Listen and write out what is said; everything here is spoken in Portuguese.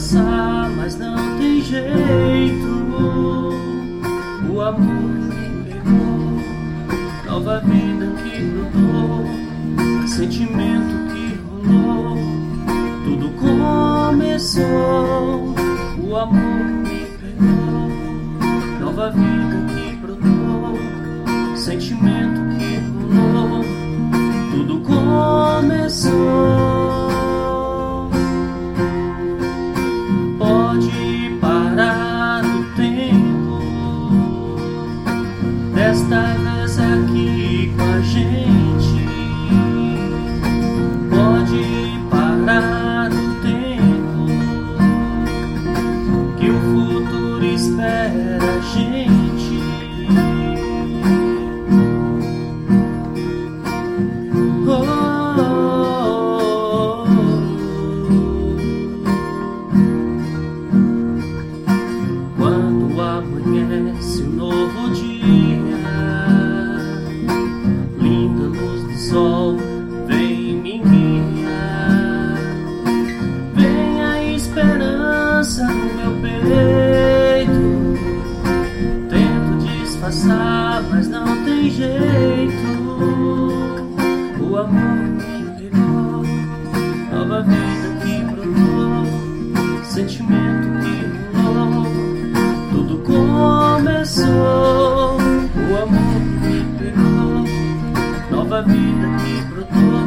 disfarçar, mas não tem jeito. O amor me pegou, nova vida que brotou, sentimento que rolou, tudo começou. O amor me pegou, nova vida que brotou, sentimento que rolou, tudo começou. Pode parar o tempo, desta vez aqui com a gente. Pode parar o tempo, que o futuro espera a gente. Oh, oh, oh. Quando amanhece um novo dia, linda luz do sol vem me guiar. Vem a esperança no meu peito, tento disfarçar, mas não tem jeito. O amor me pegou, nova vida que brotou, sentimento que rolou, tudo começou. O amor me pegou, nova vida que brotou,